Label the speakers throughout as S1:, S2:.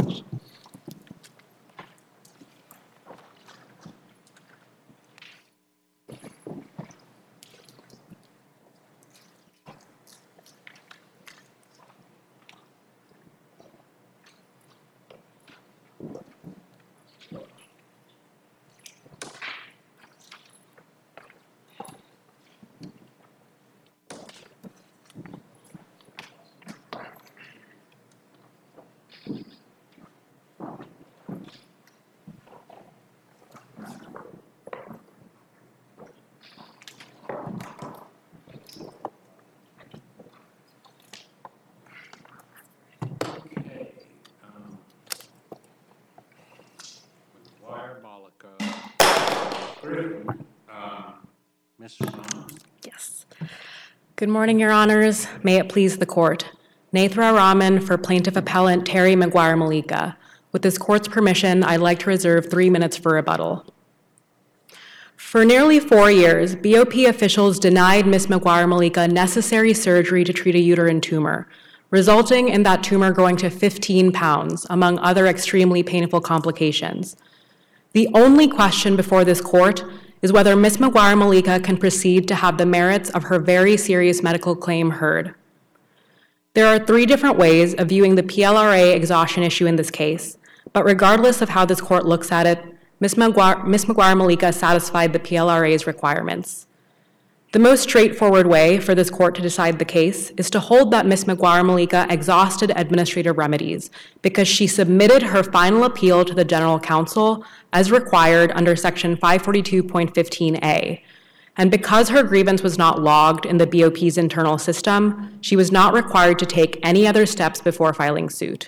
S1: Mrs. Ramos.
S2: Yes. Good morning, Your Honors. May it please the Court. Nathra Raman for Plaintiff Appellant Terry McGuire Malika. With this Court's permission, I'd like to reserve 3 minutes for rebuttal. For nearly 4 years, BOP officials denied Ms. McGuire Malika necessary surgery to treat a uterine tumor, resulting in that tumor growing to 15 pounds, among other extremely painful complications. The only question before this Court is whether Ms. McGuire Malika can proceed to have the merits of her very serious medical claim heard. There are 3 different ways of viewing the PLRA exhaustion issue in this case, but regardless of how this Court looks at it, Ms. McGuire Malika satisfied the PLRA's requirements. The most straightforward way for this Court to decide the case is to hold that Ms. McGuire Malika exhausted administrative remedies because she submitted her final appeal to the General Counsel as required under Section 542.15a. And because her grievance was not logged in the BOP's internal system, she was not required to take any other steps before filing suit.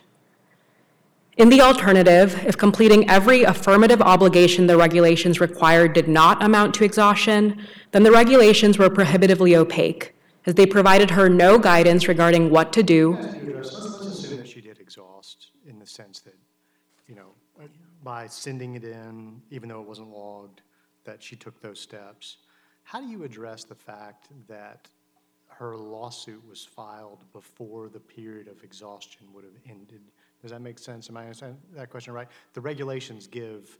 S2: In the alternative, if completing every affirmative obligation the regulations required did not amount to exhaustion, then the regulations were prohibitively opaque, as they provided her no guidance regarding what to do.
S3: Let's assume that she did exhaust in the sense that, by sending it in, even though it wasn't logged, that she took those steps. How do you address the fact that her lawsuit was filed before the period of exhaustion would have ended? Does that make sense? Am I understanding that question right? The regulations give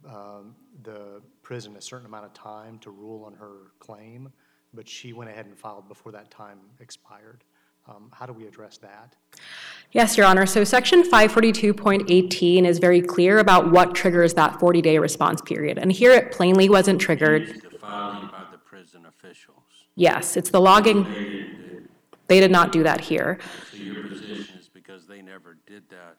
S3: the prison a certain amount of time to rule on her claim, but she went ahead and filed before that time expired. How do we address that?
S2: Yes, Your Honor. So Section 542.18 is very clear about what triggers that 40-day response period. And here it plainly wasn't triggered.
S1: It's the filing by the prison officials.
S2: Yes, it's the logging. They did not do that here.
S1: So your position is because they never did that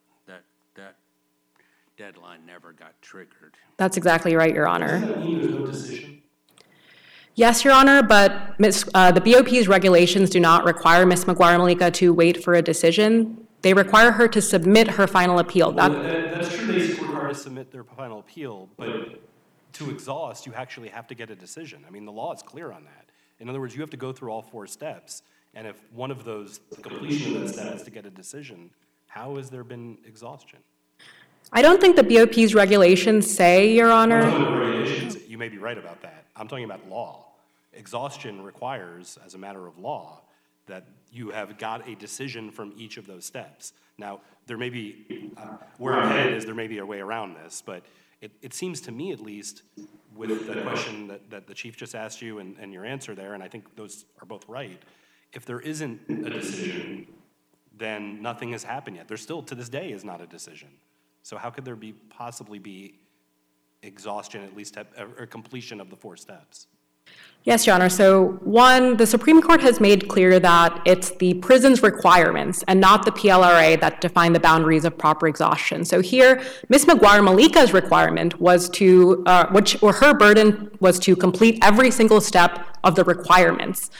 S1: deadline never got triggered.
S2: That's exactly right, Your Honor.
S3: Does that mean there's no decision?
S2: Yes, Your Honor, but the BOP's regulations do not require Ms. McGuire Malika to wait for a decision. They require her to submit her final appeal.
S4: That's true. They require to submit their final appeal, but to exhaust, you actually have to get a decision. I mean, the law is clear on that. In other words, you have to go through all 4 steps, and if one of those, the completion of that step is to get a decision, how has there been exhaustion?
S2: I don't think the BOP's regulations say, Your Honor.
S4: I'm talking about regulations. You may be right about that. I'm talking about law. Exhaustion requires, as a matter of law, that you have got a decision from each of those steps. Now, there may be, where I'm headed is there may be a way around this, but it seems to me at least, with the question that the Chief just asked you and your answer there, and I think those are both right, if there isn't a decision, then nothing has happened yet. There still, to this day, is not a decision. So how could there possibly be exhaustion, at least or completion of the 4 steps?
S2: Yes, Your Honor. So, one, the Supreme Court has made clear that it's the prison's requirements and not the PLRA that define the boundaries of proper exhaustion. So here, Ms. McGuire Malika's requirement was to, her burden was to complete every single step of the requirements.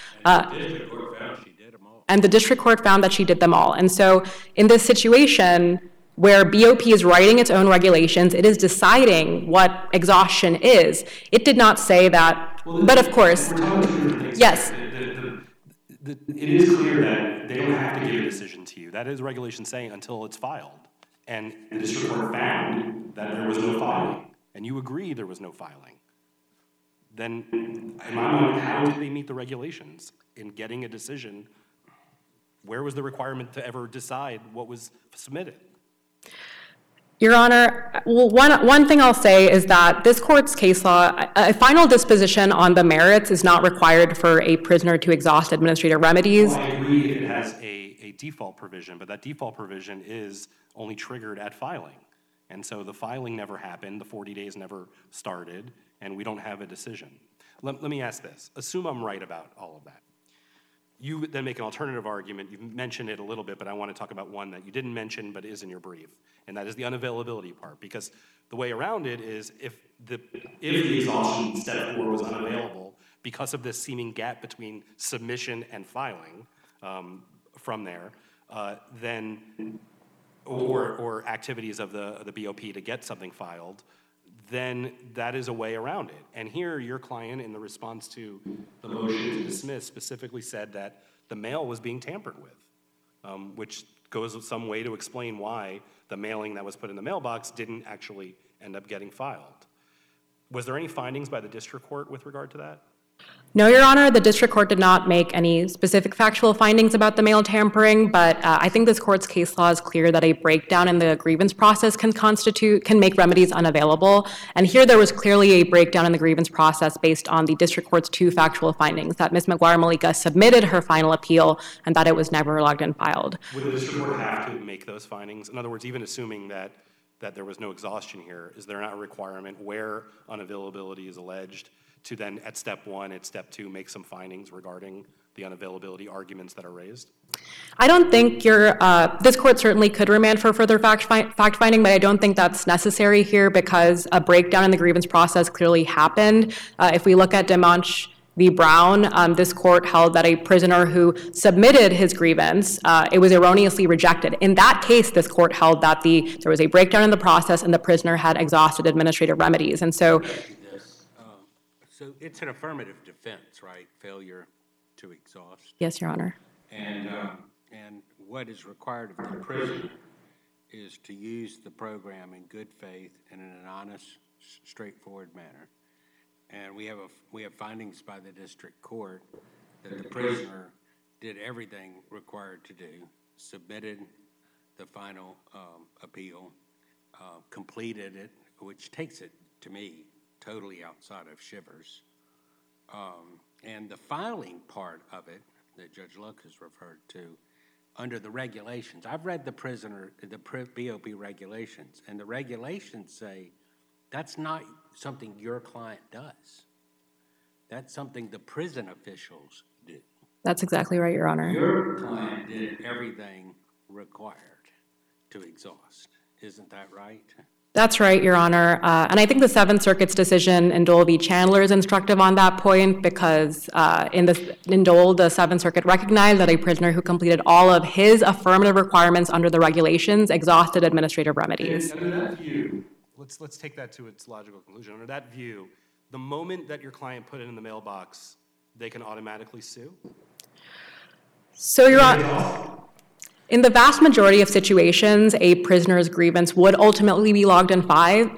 S2: And the district court found that she did them all. And so, in this situation, where BOP is writing its own regulations, it is deciding what exhaustion is. It did not say that, but of course, yes.
S4: It is clear that they don't have to give a decision to you. That is regulation saying until it's filed. And the district court found that there was no filing, and you agree there was no filing. Then, in my mind, how did they meet the regulations in getting a decision? Where was the requirement to ever decide what was submitted?
S2: Your Honor, well, one thing I'll say is that this court's case law, a final disposition on the merits is not required for a prisoner to exhaust administrative remedies.
S4: I agree it has a default provision, but that default provision is only triggered at filing. And so the filing never happened, the 40 days never started, and we don't have a decision. Let me ask this. Assume I'm right about all of that. You then make an alternative argument. You've mentioned it a little bit, but I want to talk about one that you didn't mention but is in your brief, and that is the unavailability part. Because the way around it is if the exhaustion step 4 was unavailable because of this seeming gap between submission and filing from there, then or activities of the BOP to get something filed, then that is a way around it. And here, your client, in the response to the motion to dismiss, specifically said that the mail was being tampered with, which goes some way to explain why the mailing that was put in the mailbox didn't actually end up getting filed. Was there any findings by the district court with regard to that?
S2: No, Your Honor, the district court did not make any specific factual findings about the mail tampering, but I think this court's case law is clear that a breakdown in the grievance process can make remedies unavailable. And here there was clearly a breakdown in the grievance process based on the district court's 2 factual findings, that Ms. McGuire-Malika submitted her final appeal and that it was never logged and filed.
S4: Would the district court have to make those findings? In other words, even assuming that there was no exhaustion here, is there not a requirement where unavailability is alleged to then, at step 1, at step 2, make some findings regarding the unavailability arguments that are raised?
S2: I don't think this court certainly could remand for further fact-finding, but I don't think that's necessary here because a breakdown in the grievance process clearly happened. If we look at Demanche v. Brown, this court held that a prisoner who submitted his grievance, it was erroneously rejected. In that case, this court held that there was a breakdown in the process and the prisoner had exhausted administrative remedies. And so
S1: So it's an affirmative defense, right? Failure to exhaust.
S2: yes, Your Honor.
S1: And what is required of the prisoner is to use the program in good faith and in an honest, straightforward manner. And we have findings by the district court that the prisoner did everything required to do, submitted the final appeal, completed it, which takes it, to me, totally outside of Shivers. And the filing part of it that Judge Luck has referred to, under the regulations, I've read the BOP regulations, and the regulations say that's not something your client does. That's something the prison officials do.
S2: That's exactly right, Your Honor.
S1: Your client did everything required to exhaust. Isn't that right?
S2: That's right, Your Honor. And I think the Seventh Circuit's decision in Dole v. Chandler is instructive on that point because in Dole, the Seventh Circuit recognized that a prisoner who completed all of his affirmative requirements under the regulations exhausted administrative remedies.
S4: And under that view, let's take that to its logical conclusion. Under that view, the moment that your client put it in the mailbox, they can automatically sue?
S2: So, Your Honor, in the vast majority of situations, a prisoner's grievance would ultimately be logged and filed.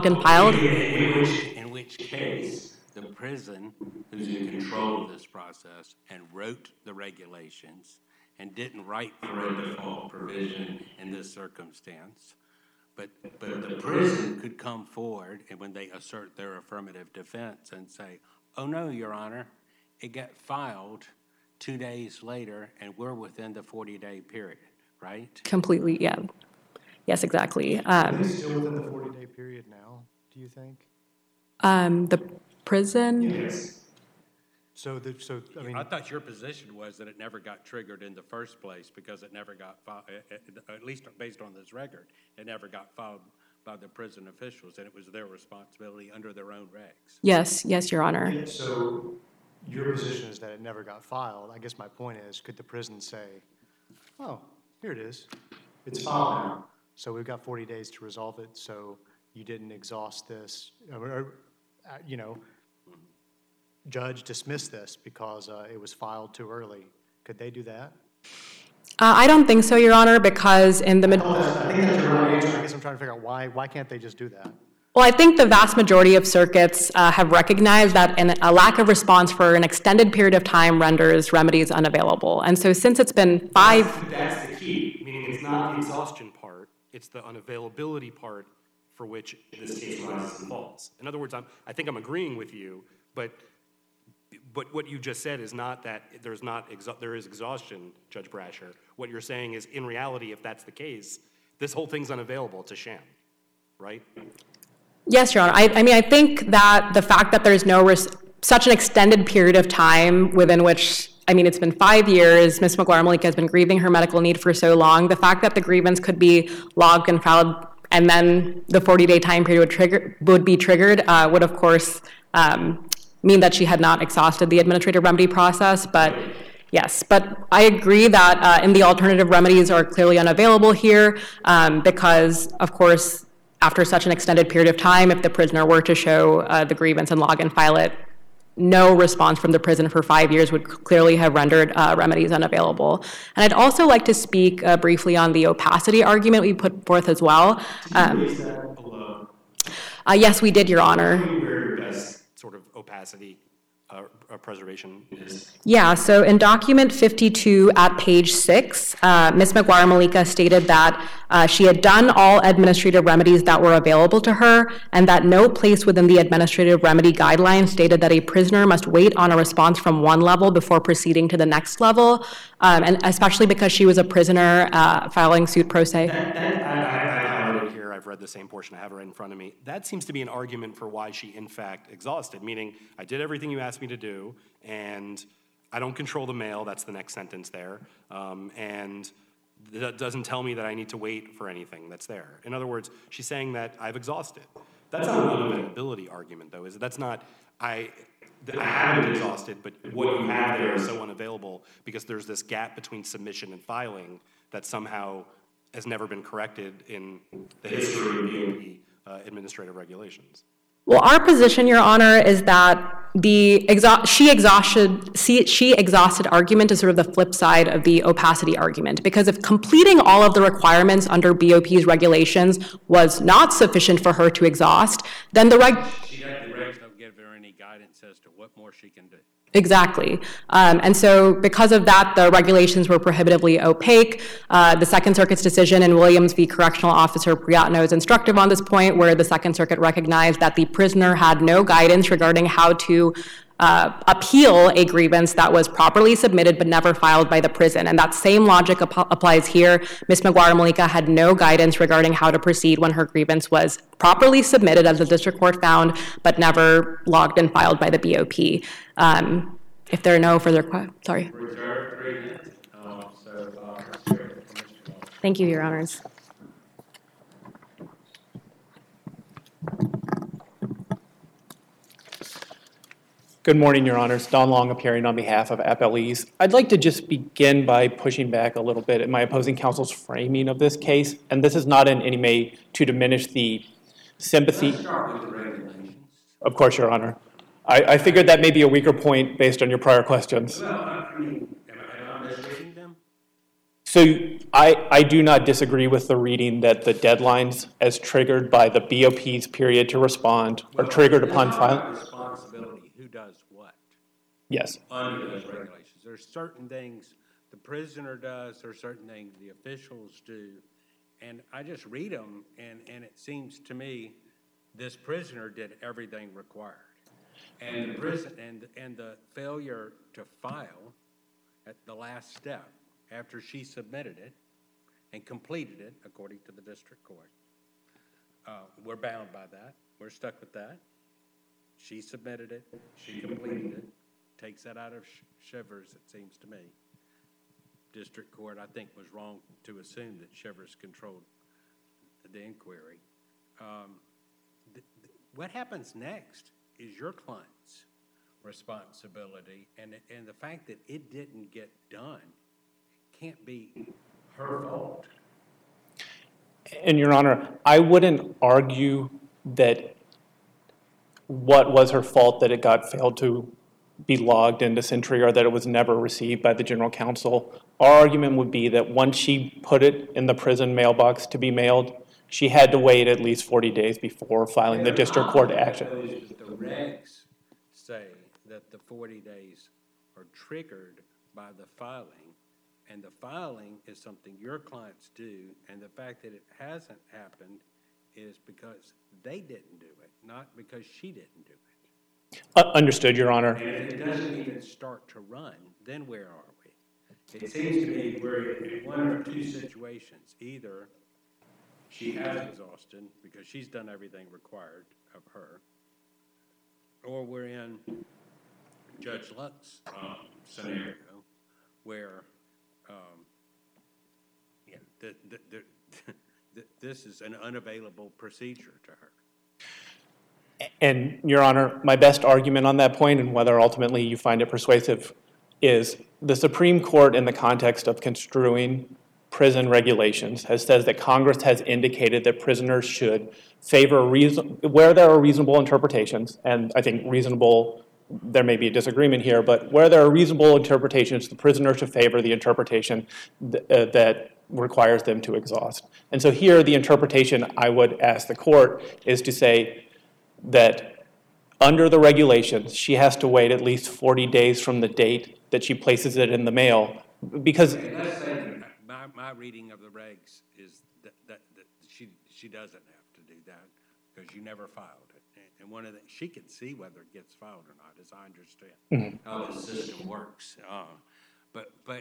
S1: In which case, the prison, who's in control of this process and wrote the regulations and didn't write for a default provision in this circumstance, but the prison could come forward and when they assert their affirmative defense and say, oh no, Your Honor, it got filed 2 days later, and we're within the 40-day period, right?
S2: Completely, yeah. Yes, exactly.
S3: Are they still within the 40-day period now, do you think?
S2: The prison?
S3: Yes. I mean,
S1: I thought your position was that it never got triggered in the first place because it never got filed, at least based on this record, it never got filed by the prison officials, and it was their responsibility under their own regs.
S2: Yes, Your Honor.
S3: so your position is that it never got filed. I guess my point is, could the prison say, oh, here it is. It's filed now. So we've got 40 days to resolve it, so you didn't exhaust this. Judge dismissed this because it was filed too early. Could they do that?
S2: I don't think so, Your Honor, because in the...
S3: I think that's your right answer. I guess I'm trying to figure out why can't they just do that?
S2: Well, I think the vast majority of circuits have recognized that a lack of response for an extended period of time renders remedies unavailable. And so since it's been 5...
S4: That's the key, meaning it's not the exhaustion part, It's the unavailability part for which this case rises and falls. In other words, I think I'm agreeing with you, but what you just said is not that there is exhaustion, Judge Brasher. What you're saying is, in reality, if that's the case, this whole thing's unavailable. It's a sham, right?
S2: Yes, Your Honor. I mean, I think that the fact that there's such an extended period of time within which, I mean, it's been 5 years, Ms. McGuire-Malika has been grieving her medical need for so long, the fact that the grievance could be logged and filed and then the 40-day time period would be triggered would, of course, mean that she had not exhausted the administrative remedy process. But yes, but I agree that in the alternative remedies are clearly unavailable here because, of course, after such an extended period of time, if the prisoner were to show the grievance and log and file it, no response from the prison for 5 years would clearly have rendered remedies unavailable. And I'd also like to speak briefly on the opacity argument we put forth as well. Yes, we did, Your Honor.
S4: Where your best sort of opacity preservation is?
S2: Yeah, so in document 52 at page 6, Ms. McGuire-Malika stated that she had done all administrative remedies that were available to her, and that no place within the administrative remedy guidelines stated that a prisoner must wait on a response from one level before proceeding to the next level, and especially because she was a prisoner filing suit pro se.
S4: I highlighted here, I've read the same portion, I have it right in front of me. That seems to be an argument for why she, in fact, exhausted, meaning I did everything you asked me to do, and I don't control the mail, that's the next sentence there, and that doesn't tell me that I need to wait for anything that's there. In other words, she's saying that I've exhausted. That's not an unavailability argument, though, is it? That's not, I haven't exhausted, but what you have there is so unavailable because there's this gap between submission and filing that somehow has never been corrected in the history of BOP administrative regulations.
S2: Well, our position, Your Honor, is that she exhausted argument is sort of the flip side of the opacity argument, because if completing all of the requirements under BOP's regulations was not sufficient for her to exhaust, then the
S1: regs don't give her any guidance as to what more she can do.
S2: Exactly. And so because of that, the regulations were prohibitively opaque. The Second Circuit's decision in Williams v. Correctional Officer Priatno is instructive on this point, where the Second Circuit recognized that the prisoner had no guidance regarding how to appeal a grievance that was properly submitted but never filed by the prison. And that same logic applies here. Ms. McGuire-Malika had no guidance regarding how to proceed when her grievance was properly submitted, as the district court found, but never logged and filed by the BOP. If there are no further questions, sorry.
S1: Reserve 3 minutes.
S2: Thank you, Your Honors.
S5: Good morning, Your Honors. Don Long appearing on behalf of appellees. I'd like to just begin by pushing back a little bit at my opposing counsel's framing of this case, and this is not in any way to diminish the sympathy.
S1: Let's start with the regulations.
S5: Of course, Your Honor. I figured that may be a weaker point based on your prior questions.
S1: Well, I mean, am I misreading them?
S5: So I do not disagree with the reading that the deadlines as triggered by the BOP's period to respond are triggered upon filing.
S1: Responsibility, who does what?
S5: Yes.
S1: Under those regulations. There's certain things the prisoner does, there's certain things the officials do, and I just read them, and it seems to me this prisoner did everything required. And the prison and the failure to file at the last step after she submitted it and completed it according to the district court. We're bound by that. We're stuck with that. She submitted it. She completed it. Takes that out of Shivers, it seems to me. District court, I think, was wrong to assume that Shivers controlled the inquiry. What happens next is your client's responsibility, and the fact that it didn't get done can't be her fault.
S5: And Your Honor, I wouldn't argue that what was her fault that it failed to be logged into Sentry or that it was never received by the General Counsel. Our argument would be that once she put it in the prison mailbox to be mailed, she had to wait at least 40 days before filing the district court action.
S1: The regs say that the 40 days are triggered by the filing, And the filing is something your clients do, and the fact that it hasn't happened is because they didn't do it, not because she didn't do it.
S5: Understood, Your Honor.
S1: And if it doesn't even start to run, then where are we? It seems to me we're in one of two situations. Either she has exhausted because she's done everything required of her, or we're in Judge Luck's scenario where this is an unavailable procedure to her.
S5: And, Your Honor, my best argument on that point, and whether ultimately you find it persuasive, is the Supreme Court, in the context of construing prison regulations, has said that Congress has indicated that prisoners should favor where there are reasonable interpretations, and I think reasonable, there may be a disagreement here, but where there are reasonable interpretations, the prisoner should favor the interpretation that requires them to exhaust. And so here, the interpretation I would ask the court is to say that under the regulations, she has to wait at least 40 days from the date that she places it in the mail, because
S1: Let's say my reading of the regs is that she doesn't have to do that because you never filed it. And one of the, she can see whether it gets filed or not, as I understand how the system works. But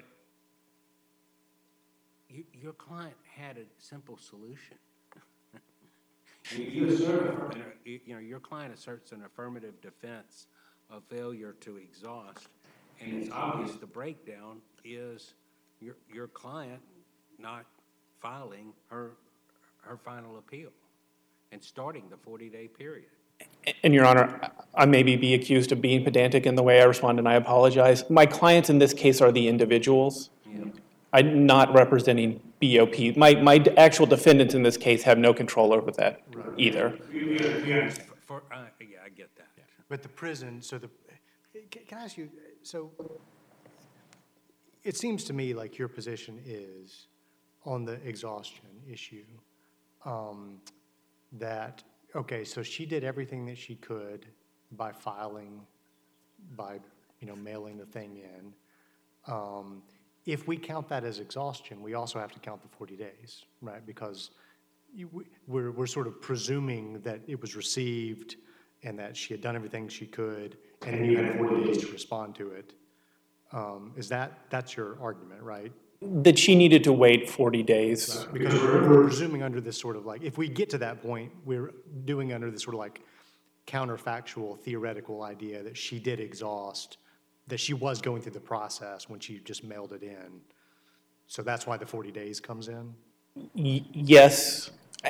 S1: your client had a simple solution. Your client asserts an affirmative defense of failure to exhaust, and it's obvious the breakdown is your client not filing her final appeal and starting the 40-day period.
S5: And, Your Honor, I may be accused of being pedantic in the way I respond, and I apologize. My clients in this case are the individuals.
S1: Yeah.
S5: I'm not representing BOP. My actual defendants in this case have no control over that either.
S1: Yeah, I get that.
S3: But the prison, can I ask you, so it seems to me like your position is on the exhaustion issue, that, okay, so she did everything that she could by filing, by, mailing the thing in. If we count that as exhaustion, we also have to count the 40 days, right? Because we're sort of presuming that it was received and that she had done everything she could, and then you had 40 days to respond to it. That's your argument, right?
S5: That she needed to wait 40 days.
S3: Right. Because we're presuming under this sort of like, if we get to that point, we're doing under this sort of like counterfactual, theoretical idea that she did exhaust, that she was going through the process when she just mailed it in. So that's why the 40 days comes in?
S5: Yes,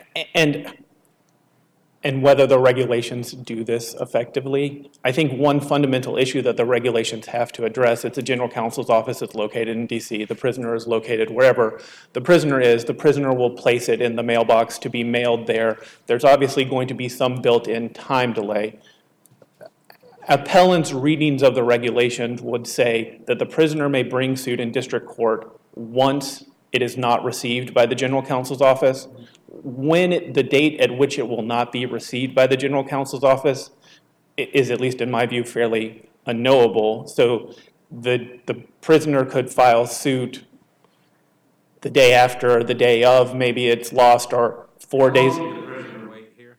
S5: and whether the regulations do this effectively. I think one fundamental issue that the regulations have to address, it's the general counsel's office, it's located in DC, the prisoner is located wherever the prisoner is, the prisoner will place it in the mailbox to be mailed there. There's obviously going to be some built-in time delay. Appellant's readings of the regulations would say that the prisoner may bring suit in district court once it is not received by the general counsel's office. When the date at which it will not be received by the general counsel's office is, at least in my view, fairly unknowable. So the prisoner could file suit the day after, the day of, maybe it's lost, or 4 days.
S1: How long did the prisoner wait here?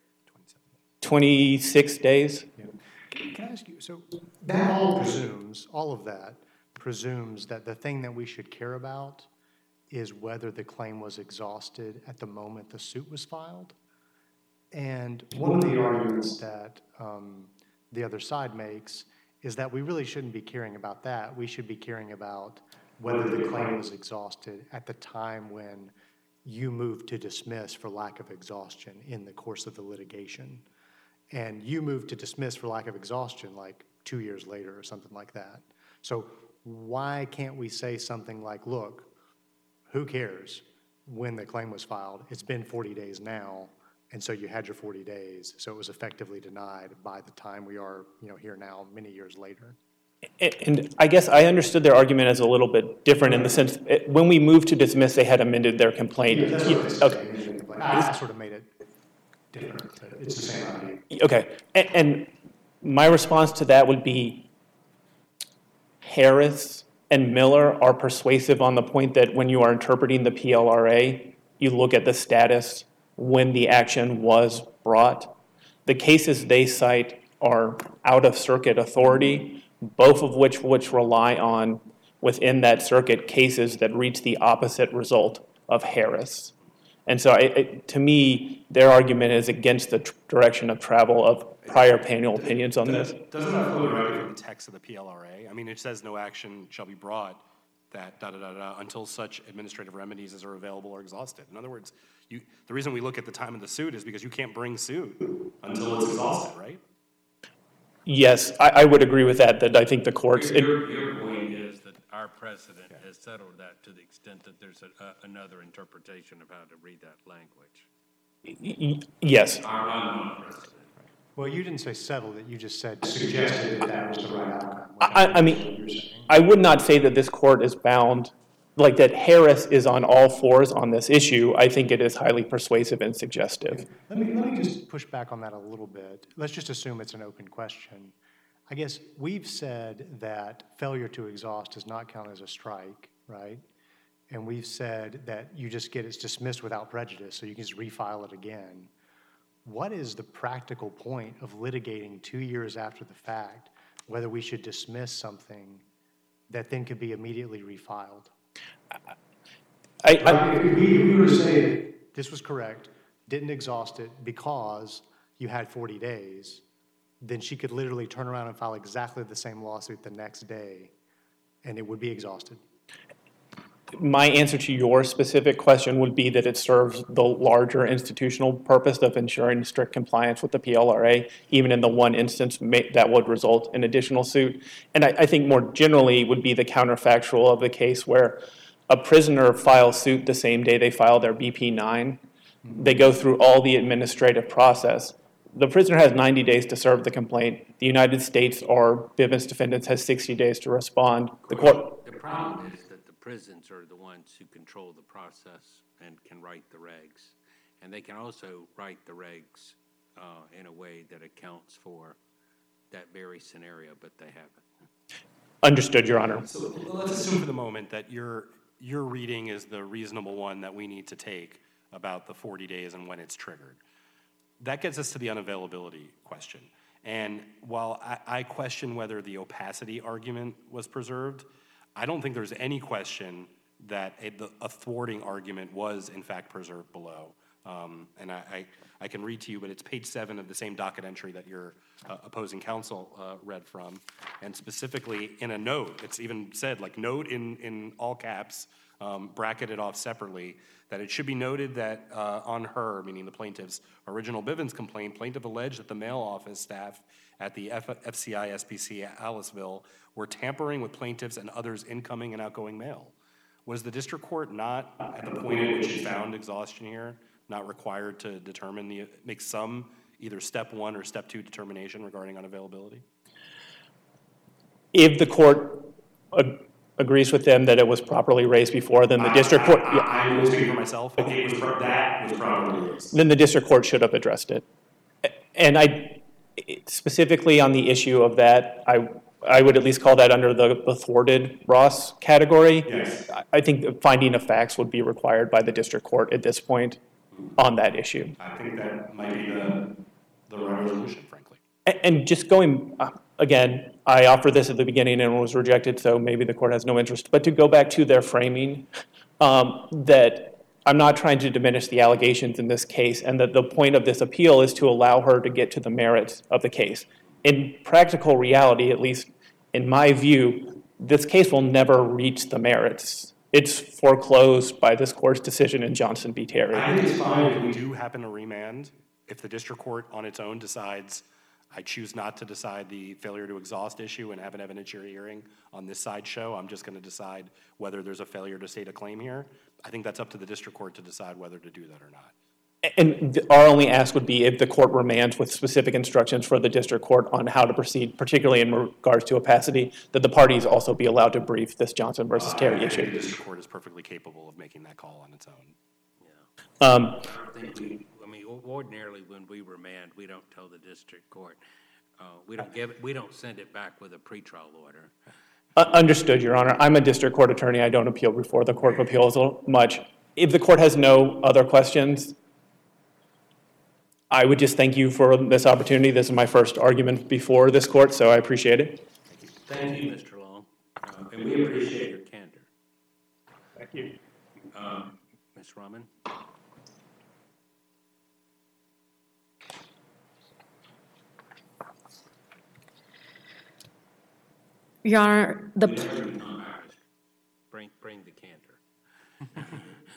S5: 26 days.
S3: Yeah. Can I ask you, so that all of that presumes that the thing that we should care about is whether the claim was exhausted at the moment the suit was filed. And one of the arguments that the other side makes is that we really shouldn't be caring about that. We should be caring about whether the claim was exhausted at the time when you moved to dismiss for lack of exhaustion in the course of the litigation. And you moved to dismiss for lack of exhaustion like 2 years later or something like that. So why can't we say something like, look, who cares when the claim was filed? It's been 40 days now, and so you had your 40 days, so it was effectively denied by the time we are, here now, many years later.
S5: And I guess I understood their argument as a little bit different in the sense, when we moved to dismiss, they had amended their complaint. Okay.
S3: I sort of made it different, but it's the same idea.
S5: Okay, and my response to that would be Harris and Miller are persuasive on the point that when you are interpreting the PLRA, you look at the status when the action was brought. The cases they cite are out-of-circuit authority, both of which rely on, within that circuit, cases that reach the opposite result of Harris. And so, to me, their argument is against the direction of travel of prior panel opinions on this.
S4: Doesn't that flow directly from the text of the PLRA? I mean, it says no action shall be brought that until such administrative remedies as are available or exhausted. In other words, the reason we look at the time of the suit is because you can't bring suit until it's exhausted, right?
S5: Yes, I would agree with that, that I think the courts...
S1: Your point is that our precedent has settled that to the extent that there's another interpretation of how to read that language.
S5: Yes.
S1: Our precedent.
S3: Well, you didn't say settled it, you just said suggested that that was the right outcome.
S5: I mean, I would not say that this court is bound, like that Harris is on all fours on this issue. I think it is highly persuasive and suggestive.
S3: Let me just push back on that a little bit. Let's just assume it's an open question. I guess we've said that failure to exhaust does not count as a strike, right? And we've said that you just get it's dismissed without prejudice, so you can just refile it again. What is the practical point of litigating 2 years after the fact whether we should dismiss something that then could be immediately refiled? If we were to say this was correct, didn't exhaust it because you had 40 days, then she could literally turn around and file exactly the same lawsuit the next day, and it would be exhausted.
S5: My answer to your specific question would be that it serves the larger institutional purpose of ensuring strict compliance with the PLRA, even in the one instance that would result in additional suit. And I think more generally would be the counterfactual of the case where a prisoner files suit the same day they file their BP-9. They go through all the administrative process. The prisoner has 90 days to serve the complaint. The United States or Bivens defendants has 60 days to respond.
S1: The problem is that the prisons are the ones who control the process and can write the regs. And they can also write the regs in a way that accounts for that very scenario, but they haven't.
S5: Understood, Your Honor.
S4: So let's assume for the moment that your reading is the reasonable one that we need to take about the 40 days and when it's triggered. That gets us to the unavailability question. And while I question whether the opacity argument was preserved, I don't think there's any question that a thwarting argument was in fact preserved below. And I can read to you, but it's page 7 of the same docket entry that your opposing counsel read from. And specifically in a note, it's even said, like, note in all caps, bracketed off separately, that it should be noted that on her, meaning the plaintiff's original Bivens complaint, plaintiff alleged that the mail office staff at the FCI SPC Aliceville were tampering with plaintiffs and others' incoming and outgoing mail. Was the district court not, at the point at which it found exhaustion here, not required to determine make some either step 1 or step 2 determination regarding unavailability?
S5: If the court agrees with them that it was properly raised before, then the district court...
S4: I will speak for myself. That was properly raised.
S5: Then the district court should have addressed it. And specifically on the issue of that, I would at least call that under the thwarted Ross category.
S4: Yes.
S5: I think the finding of facts would be required by the district court at this point on that issue.
S4: I think that might be the right resolution, frankly.
S5: And just going, again, I offered this at the beginning and was rejected, so maybe the court has no interest. But to go back to their framing, that I'm not trying to diminish the allegations in this case, and that the point of this appeal is to allow her to get to the merits of the case. In practical reality, at least in my view, this case will never reach the merits. It's foreclosed by this court's decision in Johnson v. Terry.
S4: I think it's fine if we do happen to remand. If the district court on its own decides, I choose not to decide the failure to exhaust issue and have an evidentiary hearing on this sideshow, I'm just going to decide whether there's a failure to state a claim here. I think that's up to the district court to decide whether to do that or not.
S5: And our only ask would be if the court remands with specific instructions for the district court on how to proceed, particularly in regards to opacity, that the parties also be allowed to brief this Johnson versus Terry issue.
S4: The district court is perfectly capable of making that call on its own.
S1: I mean, ordinarily when we remand, we don't tell the district court. We don't send it back with a pretrial order.
S5: Understood, Your Honor. I'm a district court attorney. I don't appeal before the Court of Appeals much. If the court has no other questions, I would just thank you for this opportunity. This is my first argument before this court, so I appreciate it.
S1: Thank you, Mr. Long, and we appreciate your candor.
S5: Thank you.
S1: Ms. Rahman?
S2: Your Honor,
S1: Bring the candor.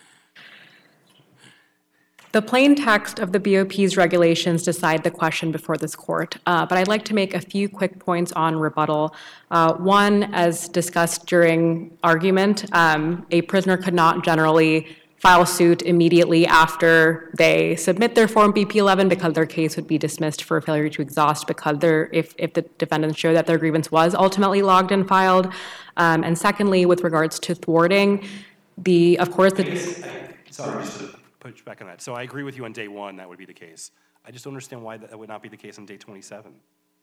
S2: the plain text of the BOP's regulations decide the question before this court, but I'd like to make a few quick points on rebuttal. One, as discussed during argument, a prisoner could not generally file suit immediately after they submit their Form BP-11 because their case would be dismissed for failure to exhaust because if the defendants show that their grievance was ultimately logged and filed. And secondly, with regards to thwarting,
S4: Sorry, just to push back on that. So I agree with you on day one, that would be the case. I just don't understand why that would not be the case on day 27.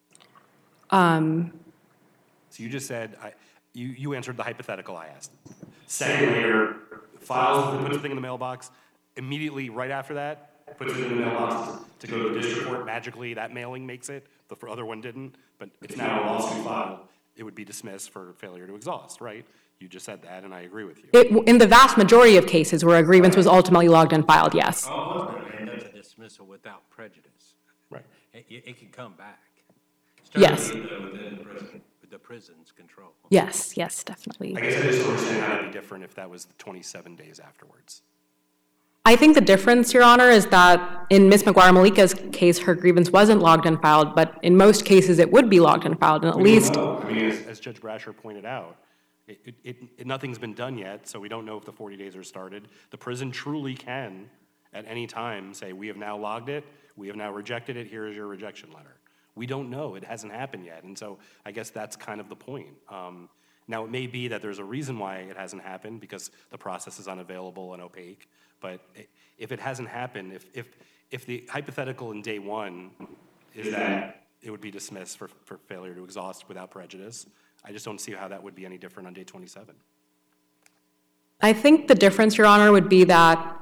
S4: So you just said, you answered the hypothetical I asked. Second later, puts the thing in the mailbox. Immediately, right after that, puts it in the mailbox to go to the district court. Magically, that mailing makes it. The other one didn't. But it's now a lawsuit filed. It would be dismissed for failure to exhaust, right? You just said that, and I agree with you.
S2: in the vast majority of cases where a grievance was ultimately logged and filed, yes.
S1: And that's a dismissal without prejudice.
S4: Right.
S1: It can come back.
S2: Yes.
S1: Within the prison's control.
S2: Yes, definitely.
S4: I guess I just don't understand how it would be different if that was 27 days afterwards.
S2: I think the difference, Your Honor, is that in Ms. McGuire-Malika's case, her grievance wasn't logged and filed, but in most cases it would be logged and filed, and at least...
S4: I mean, as Judge Brasher pointed out, nothing's been done yet, so we don't know if the 40 days are started. The prison truly can, at any time, say, we have now logged it, we have now rejected it, here is your rejection letter. We don't know. It hasn't happened yet, and so I guess that's kind of the point. Now, it may be that there's a reason why it hasn't happened, because the process is unavailable and opaque, but if it hasn't happened, if the hypothetical in day one is that it would be dismissed for failure to exhaust without prejudice, I just don't see how that would be any different on day 27.
S2: I think the difference, Your Honor, would be that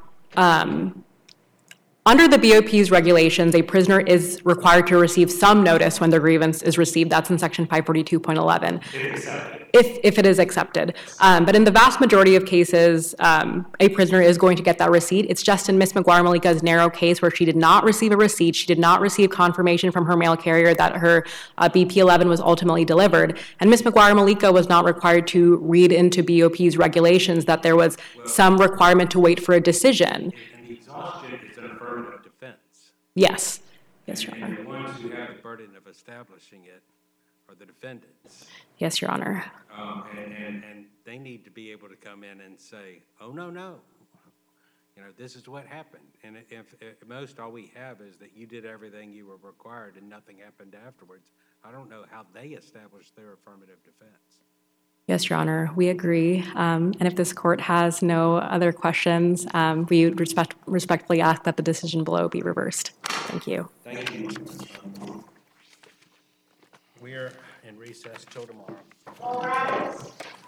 S2: under the BOP's regulations, a prisoner is required to receive some notice when their grievance is received. That's in Section 542.11. If it is accepted. But in the vast majority of cases, a prisoner is going to get that receipt. It's just in Ms. McGuire-Malika's narrow case where she did not receive a receipt, she did not receive confirmation from her mail carrier that her BP-11 was ultimately delivered. And Ms. McGuire-Malika was not required to read into BOP's regulations that there was some requirement to wait for a decision.
S1: And the exhaustion is an affirmative defense.
S2: Yes, Your Honor.
S1: And the ones who have the burden of establishing it are the defendants.
S2: Yes, Your Honor.
S1: And they need to be able to come in and say, oh, no, this is what happened. And if at most all we have is that you did everything you were required and nothing happened afterwards, I don't know how they established their affirmative defense.
S2: Yes, Your Honor, we agree. And if this court has no other questions, we would respectfully ask that the decision below be reversed. Thank you.
S1: Thank you. We are in recess till tomorrow.
S6: All rise.